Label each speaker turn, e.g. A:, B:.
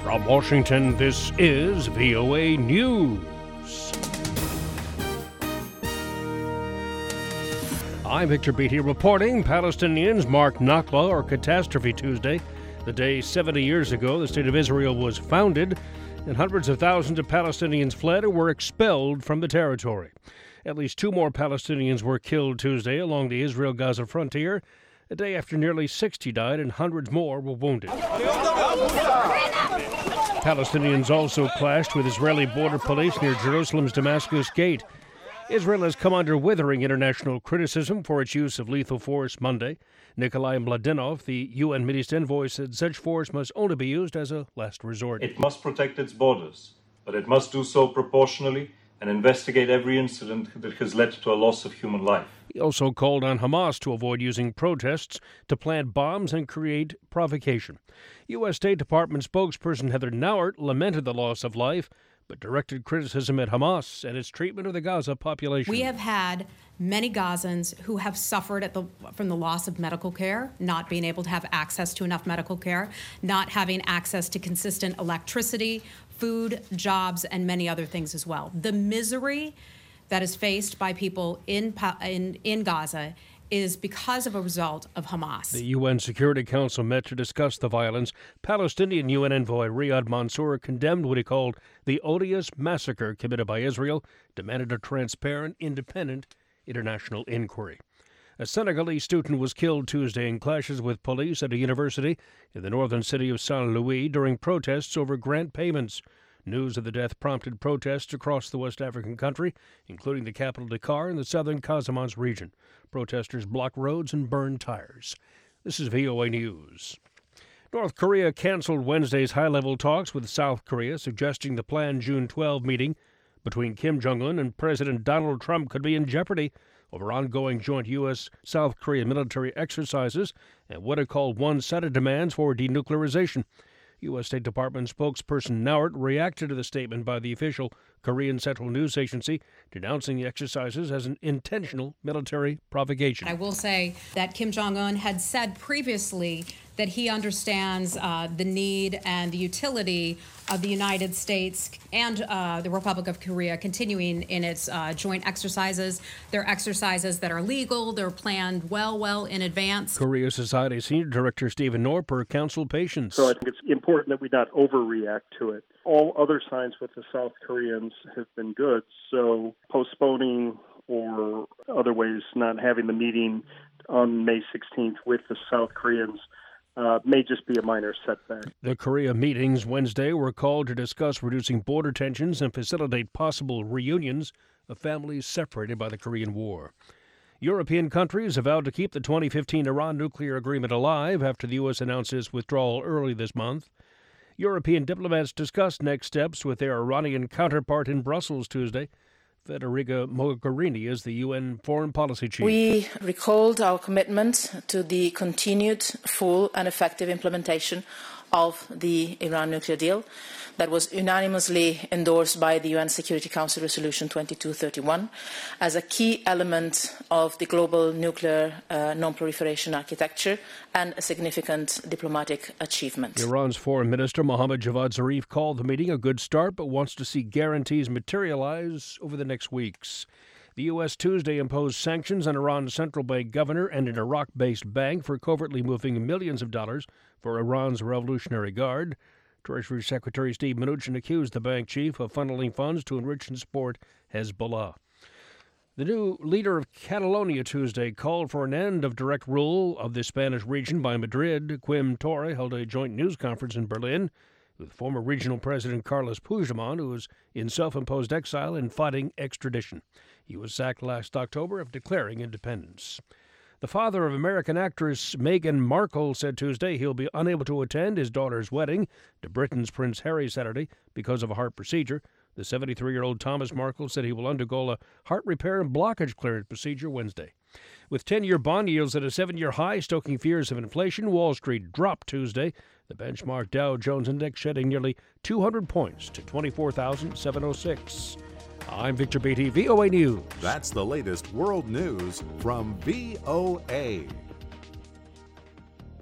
A: From Washington, this is VOA News. I'm Victor Beatty reporting. Palestinians mark Nakba, or Catastrophe Tuesday, the day 70 years ago the State of Israel was founded, and hundreds of thousands of Palestinians fled or were expelled from the territory. At least 2 more Palestinians were killed Tuesday along the Israel-Gaza frontier, a day after nearly 60 died and hundreds more were wounded. Palestinians also clashed with Israeli border police near Jerusalem's Damascus Gate. Israel has come under withering international criticism for its use of lethal force Monday. Nikolai Mladenov, the UN Middle East envoy, said such force must only be used as a last resort.
B: It must protect its borders, but it must do so proportionally and investigate every incident that has led to a loss of human life.
A: He also called on Hamas to avoid using protests to plant bombs and create provocation. U.S. State Department spokesperson Heather Nauert lamented the loss of life, but directed criticism at Hamas and its treatment of the Gaza population.
C: We have had many Gazans who have suffered from the loss of medical care, not being able to have access to enough medical care, not having access to consistent electricity, food, jobs, and many other things as well. The misery that is faced by people in Gaza is because of a result of Hamas.
A: The UN Security Council met to discuss the violence. Palestinian UN envoy Riyad Mansour condemned what he called the odious massacre committed by Israel, demanded a transparent, independent international inquiry. A Senegalese student was killed Tuesday in clashes with police at a university in the northern city of Saint Louis during protests over grant payments. News of the death prompted protests across the West African country, including the capital Dakar and the southern Casamance region. Protesters blocked roads and burned tires. This is VOA News. North Korea canceled Wednesday's high-level talks with South Korea, suggesting the planned June 12 meeting between Kim Jong-un and President Donald Trump could be in jeopardy over ongoing joint U.S.-South Korea military exercises and what it called one-sided demands for denuclearization. U.S. State Department spokesperson Nauert reacted to the statement by the official Korean Central News Agency, denouncing the exercises as an intentional military provocation.
C: I will say that Kim Jong-un had said previously that he understands the need and the utility of the United States and the Republic of Korea continuing in its joint exercises. They're exercises that are legal. They're planned well in advance.
A: Korea Society Senior Director Stephen Norper counseled patience.
D: So I think it's important that we not overreact to it. All other signs with the South Koreans have been good, so postponing or other ways not having the meeting on May 16th with the South Koreans may just be a minor setback.
A: The Korea meetings Wednesday were called to discuss reducing border tensions and facilitate possible reunions of families separated by the Korean War. European countries have vowed to keep the 2015 Iran nuclear agreement alive after the U.S. announced its withdrawal early this month. European diplomats discussed next steps with their Iranian counterpart in Brussels Tuesday. Federica Mogherini is the UN foreign policy chief.
E: We recalled our commitment to the continued full and effective implementation of the Iran nuclear deal that was unanimously endorsed by the UN Security Council Resolution 2231 as a key element of the global nuclear non-proliferation architecture and a significant diplomatic achievement.
A: Iran's foreign minister Mohammad Javad Zarif called the meeting a good start but wants to see guarantees materialize over the next weeks. The U.S. Tuesday imposed sanctions on Iran's central bank governor and an Iraq-based bank for covertly moving millions of dollars for Iran's Revolutionary Guard. Treasury Secretary Steve Mnuchin accused the bank chief of funneling funds to enrich and support Hezbollah. The new leader of Catalonia Tuesday called for an end of direct rule of the Spanish region by Madrid. Quim Torra held a joint news conference in Berlin with former regional president Carles Puigdemont, who is in self-imposed exile and fighting extradition. He was sacked last October after declaring independence. The father of American actress Meghan Markle said Tuesday he'll be unable to attend his daughter's wedding to Britain's Prince Harry Saturday because of a heart procedure. The 73-year-old Thomas Markle said he will undergo a heart repair and blockage clearance procedure Wednesday. With 10-year bond yields at a 7-year high, stoking fears of inflation, Wall Street dropped Tuesday. The benchmark Dow Jones Index shedding nearly 200 points to 24,706. I'm Victor Beatty, VOA News.
F: That's the latest world news from VOA.